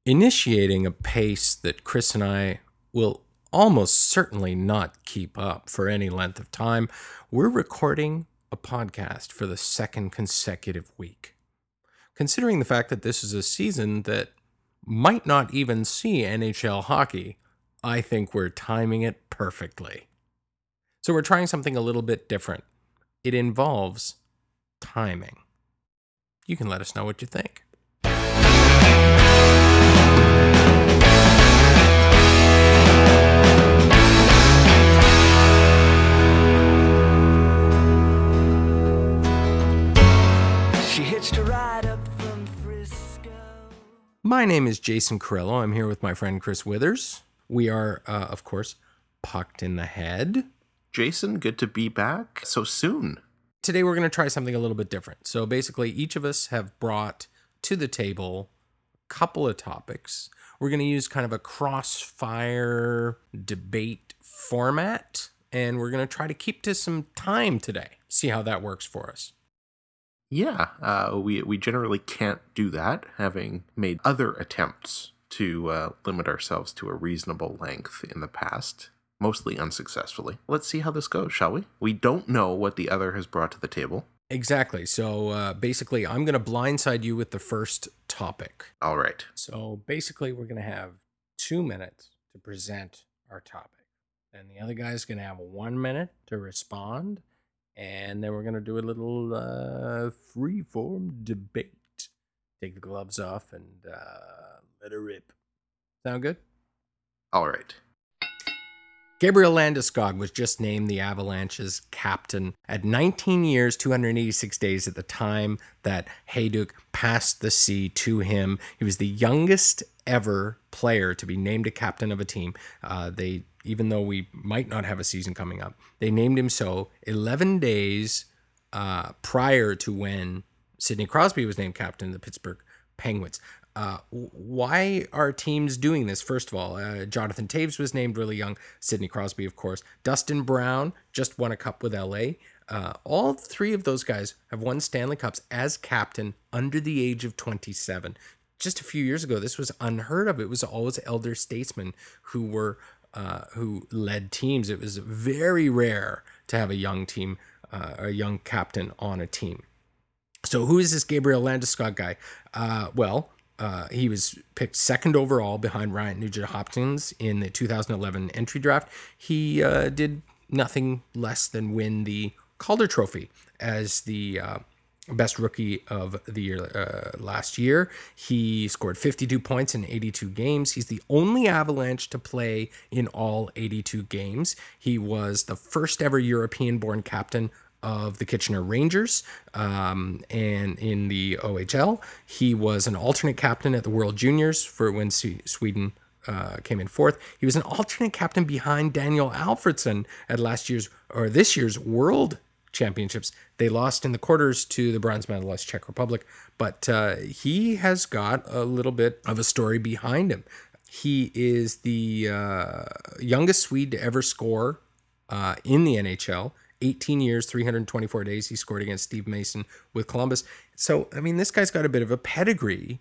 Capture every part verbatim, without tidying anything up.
initiating a pace that Chris and I will almost certainly not keep up for any length of time. We're recording a podcast for the second consecutive week. Considering the fact that this is a season that might not even see N H L hockey, I think we're timing it perfectly. So we're trying something a little bit different. It involves timing. You can let us know what you think. She hitched a ride up from Frisco. My name is Jason Carrillo. I'm here with my friend Chris Withers. We are, uh, of course, Pucked in the Head. Jason, good to be back so soon. Today we're going to try something a little bit different. So basically, each of us have brought to the table a couple of topics. We're going to use kind of a crossfire debate format, and we're going to try to keep to some time today. See how that works for us. Yeah, uh, we we generally can't do that, having made other attempts to uh, limit ourselves to a reasonable length in the past, mostly unsuccessfully. Let's see how this goes, shall we? We don't know what the other has brought to the table. Exactly. So uh, basically, I'm going to blindside you with the first topic. All right. So basically, we're going to have two minutes to present our topic. And the other guy's going to have one minute to respond. And then we're going to do a little uh, free-form debate. Take the gloves off and uh, let her rip. Sound good? All right. Gabriel Landeskog was just named the Avalanche's captain at nineteen years, two hundred eighty-six days at the time that Hayduk passed the C to him. He was the youngest ever player to be named a captain of a team. Uh, they, even though we might not have a season coming up, they named him so eleven days uh, prior to when Sidney Crosby was named captain of the Pittsburgh Penguins. Uh, why are teams doing this? First of all, uh, Jonathan Toews was named really young. Sidney Crosby, of course. Dustin Brown just won a cup with L A. Uh, all three of those guys have won Stanley Cups as captain under the age of twenty-seven. Just a few years ago, this was unheard of. It was always elder statesmen who were uh, who led teams. It was very rare to have a young team, uh, a young captain on a team. So who is this Gabriel Landeskog guy? Uh, well. Uh, he was picked second overall behind Ryan Nugent-Hopkins in the two thousand eleven entry draft. He uh, did nothing less than win the Calder Trophy as the uh, best rookie of the year uh, last year. He scored fifty-two points in eighty-two games. He's the only Avalanche to play in all eighty-two games. He was the first ever European-born captain of the Kitchener Rangers, um, and in the O H L. He was an alternate captain at the World Juniors for when C- Sweden uh, came in fourth. He was an alternate captain behind Daniel Alfredsson at last year's or this year's World Championships. They lost in the quarters to the bronze medalist Czech Republic, but uh, he has got a little bit of a story behind him. He is the uh, youngest Swede to ever score uh, in the N H L. eighteen years, three hundred twenty-four days. He scored against Steve Mason with Columbus. So, I mean, this guy's got a bit of a pedigree.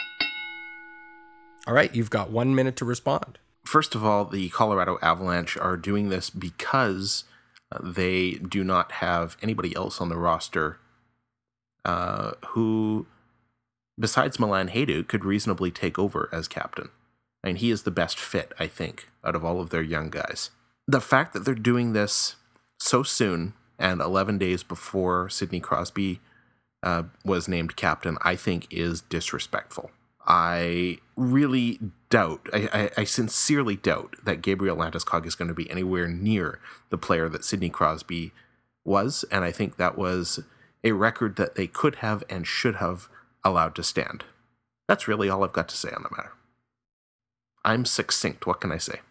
All right, you've got one minute to respond. First of all, the Colorado Avalanche are doing this because uh, they do not have anybody else on the roster uh, who, besides Milan Hayduk, could reasonably take over as captain. I mean, he is the best fit, I think, out of all of their young guys. The fact that they're doing this so soon, and eleven days before Sidney Crosby uh, was named captain, I think is disrespectful. I really doubt, I, I, I sincerely doubt that Gabriel Landeskog is going to be anywhere near the player that Sidney Crosby was, and I think that was a record that they could have and should have allowed to stand. That's really all I've got to say on the matter. I'm succinct, what can I say?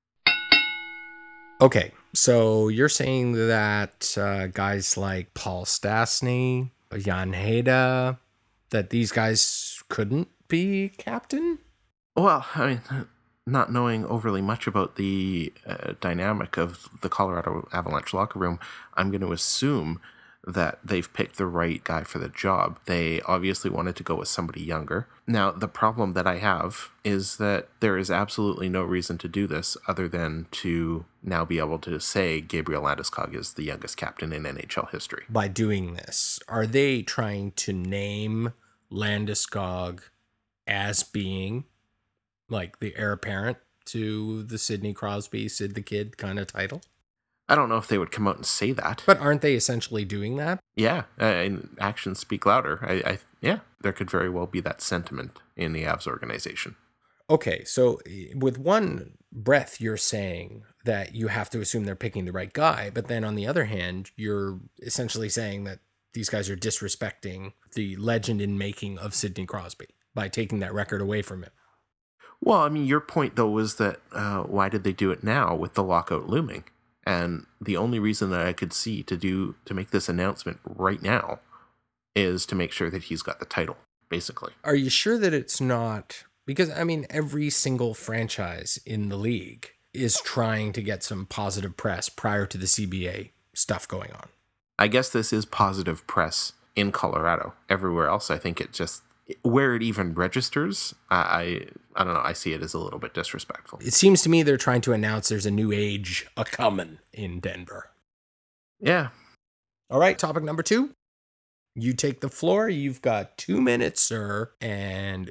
Okay, so you're saying that uh, guys like Paul Stastny, Jan Hejda, that these guys couldn't be captain? Well, I mean, not knowing overly much about the uh, dynamic of the Colorado Avalanche locker room, I'm going to assume that they've picked the right guy for the job. They obviously wanted to go with somebody younger. Now, the problem that I have is that there is absolutely no reason to do this other than to now be able to say Gabriel Landeskog is the youngest captain in N H L history. By doing this, are they trying to name Landeskog as being like the heir apparent to the Sidney Crosby, Sid the Kid kind of title? I don't know if they would come out and say that. But aren't they essentially doing that? Yeah, uh, and actions speak louder. I, I, yeah, there could very well be that sentiment in the Avs organization. Okay, so with one breath, you're saying that you have to assume they're picking the right guy, but then on the other hand, you're essentially saying that these guys are disrespecting the legend in making of Sidney Crosby by taking that record away from him. Well, I mean, your point, though, was that uh, why did they do it now with the lockout looming? And the only reason that I could see to do to make this announcement right now is to make sure that he's got the title, basically. Are you sure that it's not? Because, I mean, every single franchise in the league is trying to get some positive press prior to the C B A stuff going on. I guess this is positive press in Colorado. Everywhere else, I think it just, where it even registers, I, I I don't know, I see it as a little bit disrespectful. It seems to me they're trying to announce there's a new age a-coming in Denver. Yeah. All right, topic number two. You take the floor. You've got two minutes, sir. And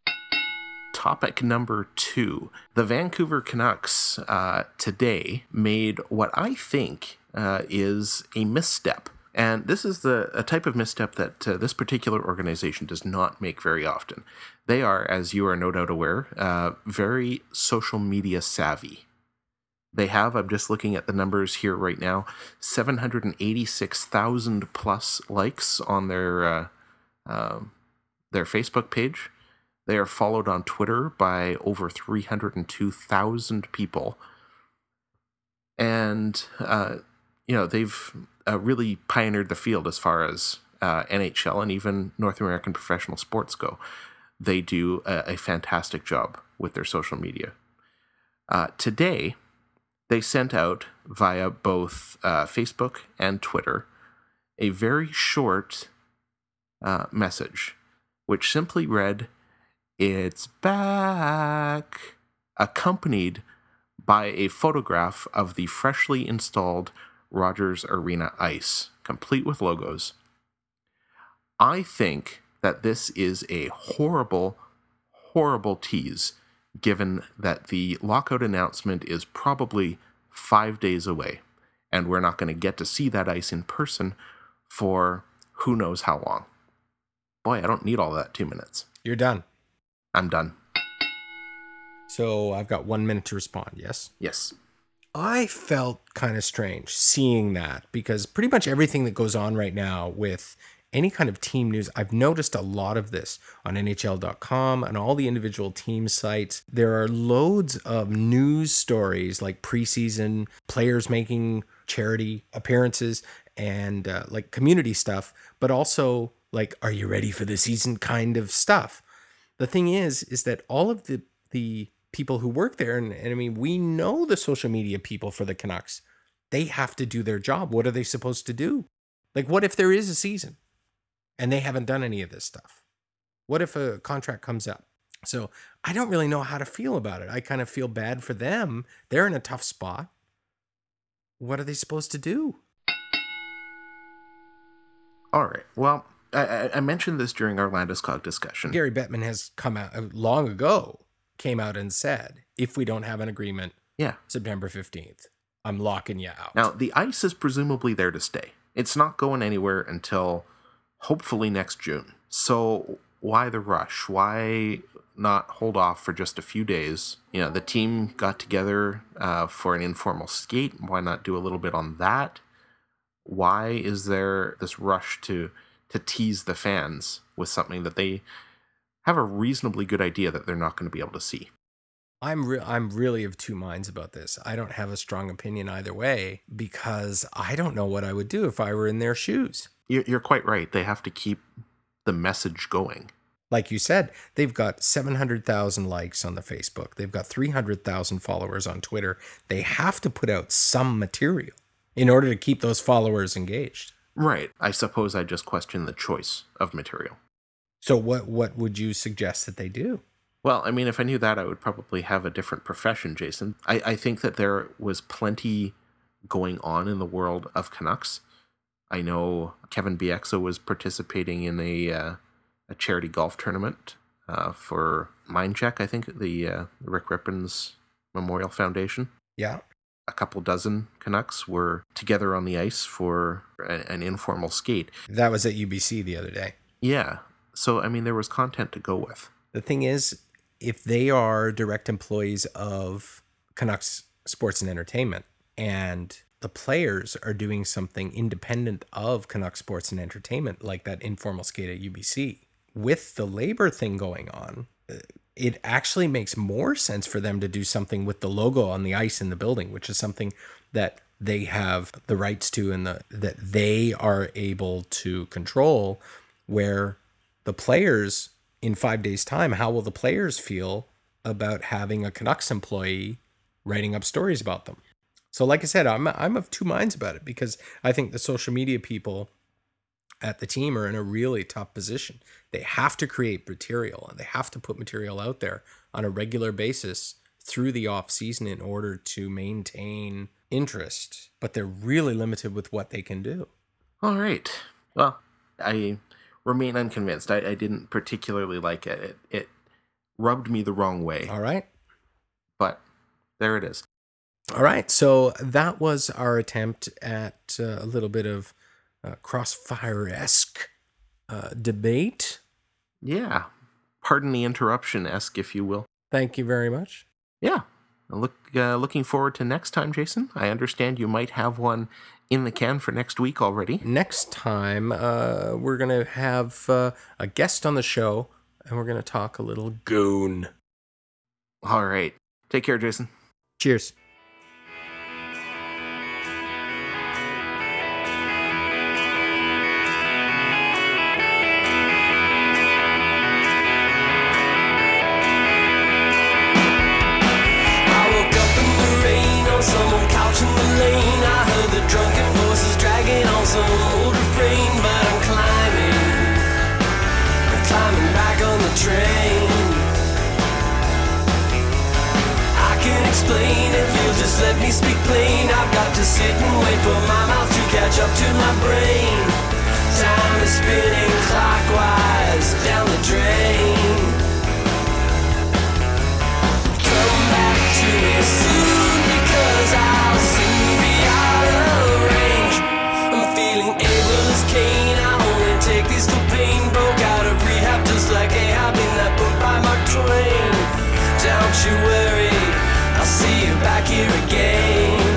topic number two. The Vancouver Canucks uh, today made what I think uh, is a misstep. And this is the a type of misstep that uh, this particular organization does not make very often. They are, as you are no doubt aware, uh, very social media savvy. They have, I'm just looking at the numbers here right now, seven hundred eighty-six thousand plus likes on their uh, uh, their Facebook page. They are followed on Twitter by over three hundred two thousand people. And, uh, you know, they've uh, really pioneered the field as far as uh, N H L and even North American professional sports go. They do a, a fantastic job with their social media. Uh, today, they sent out via both uh, Facebook and Twitter a very short uh, message, which simply read, "It's back," accompanied by a photograph of the freshly installed Rogers Arena ice, complete with logos. I think that this is a horrible, horrible tease, given that the lockout announcement is probably five days away, and we're not going to get to see that ice in person for who knows how long. Boy, I don't need all that two minutes. You're done. I'm done. So I've got one minute to respond, yes? Yes. I felt kind of strange seeing that because pretty much everything that goes on right now with any kind of team news, I've noticed a lot of this on N H L dot com and all the individual team sites. There are loads of news stories like preseason, players making charity appearances and uh, like community stuff, but also like, are you ready for the season kind of stuff. The thing is, is that all of the, the people who work there, and, and I mean, we know the social media people for the Canucks, they have to do their job. What are they supposed to do? Like, what if there is a season and they haven't done any of this stuff? What if a contract comes up? So I don't really know how to feel about it. I kind of feel bad for them. They're in a tough spot. What are they supposed to do? All right. Well, I, I mentioned this during our Landeskog discussion. Gary Bettman has come out long ago, came out and said, if we don't have an agreement, yeah, September fifteenth, I'm locking you out. Now, the ice is presumably there to stay. It's not going anywhere until hopefully next June. So why the rush? Why not hold off for just a few days? You know, the team got together uh, for an informal skate. Why not do a little bit on that? Why is there this rush to to tease the fans with something that they have a reasonably good idea that they're not going to be able to see? I'm re- I'm really of two minds about this. I don't have a strong opinion either way because I don't know what I would do if I were in their shoes. You're, you're quite right. They have to keep the message going. Like you said, they've got seven hundred thousand likes on the Facebook. They've got three hundred thousand followers on Twitter. They have to put out some material in order to keep those followers engaged. Right. I suppose I just question the choice of material. So what what would you suggest that they do? Well, I mean, if I knew that, I would probably have a different profession, Jason. I, I think that there was plenty going on in the world of Canucks. I know Kevin Bieksa was participating in a uh, a charity golf tournament uh, for Mindcheck, I think, the uh, Rick Rippons Memorial Foundation. Yeah. A couple dozen Canucks were together on the ice for a, an informal skate. That was at U B C the other day. Yeah. So, I mean, there was content to go with. The thing is, if they are direct employees of Canucks Sports and Entertainment, and the players are doing something independent of Canucks Sports and Entertainment, like that informal skate at U B C, with the labor thing going on, it actually makes more sense for them to do something with the logo on the ice in the building, which is something that they have the rights to and the, that they are able to control, where the players, in five days' time, how will the players feel about having a Canucks employee writing up stories about them? So like I said, I'm I'm of two minds about it, because I think the social media people at the team are in a really tough position. They have to create material, and they have to put material out there on a regular basis through the off season in order to maintain interest, but they're really limited with what they can do. All right. Well, I remain unconvinced. I, I didn't particularly like it. it. It rubbed me the wrong way. All right. But there it is. All right. So that was our attempt at uh, a little bit of uh, Crossfire-esque uh, debate. Yeah. Pardon the interruption-esque, if you will. Thank you very much. Yeah. Look, uh, looking forward to next time, Jason. I understand you might have one in the can for next week already. Next time, uh, we're going to have uh, a guest on the show, and we're going to talk a little goon. All right. Take care, Jason. Cheers. Let me speak plain. I've got to sit and wait for my mouth to catch up to my brain. Time is spinning clockwise down the drain. Come back to me soon, because I'll soon be out of range. I'm feeling able as Cain. I only take these for pain. Broke out of rehab just like Ahab in that book by Mark Twain. Don't you worry, I'll see you back here again.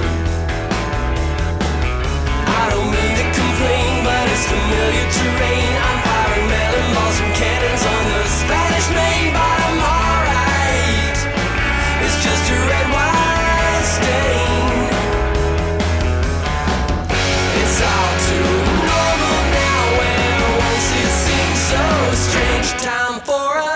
I don't mean to complain, but it's familiar terrain. I'm firing melon balls from cannons on the Spanish Main, but I'm alright. It's just a red wine stain. It's all too normal now, where once it seemed so strange. Time for a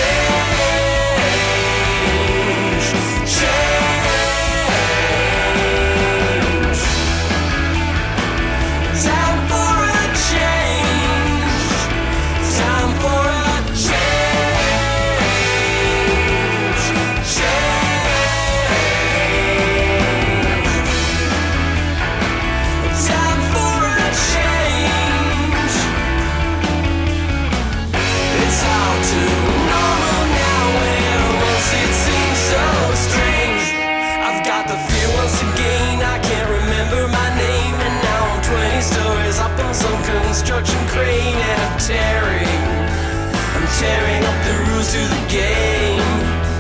construction crane, and I'm tearing, I'm tearing up the rules to the game.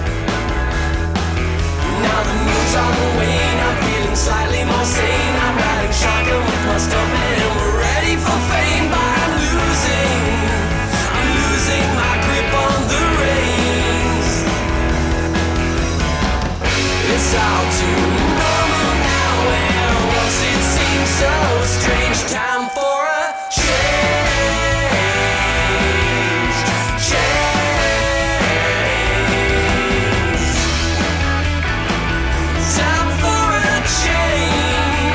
Now the mood's on the wane, I'm feeling slightly more sane. I'm riding shotgun with my stuntman, and we're ready for fame. But I'm losing, I'm losing my grip on the reins. It's all too normal now, where once it seemed so strange. Time for a Time for a change.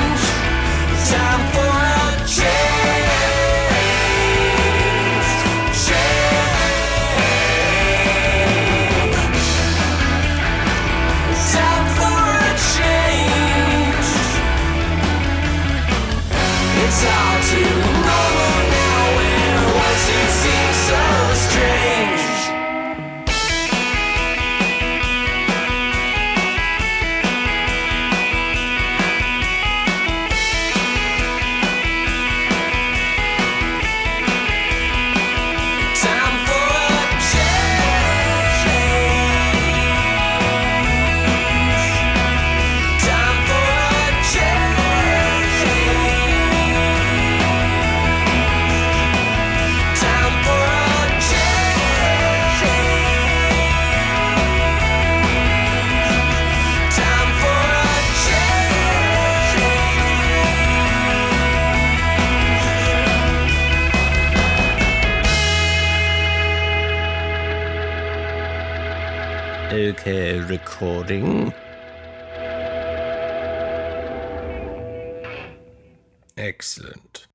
Okay, recording. Excellent.